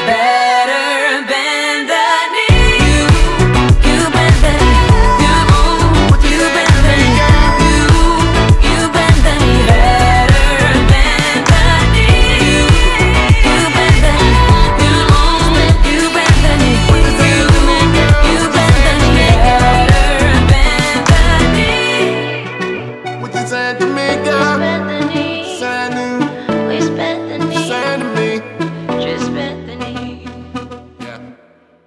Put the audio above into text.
better than the need. You bend the knee. You bend the knee. You bend the knee. Better than the need. You bend the knee. You bend the knee. You bend the knee. Better than the need. What you saying to me, girl?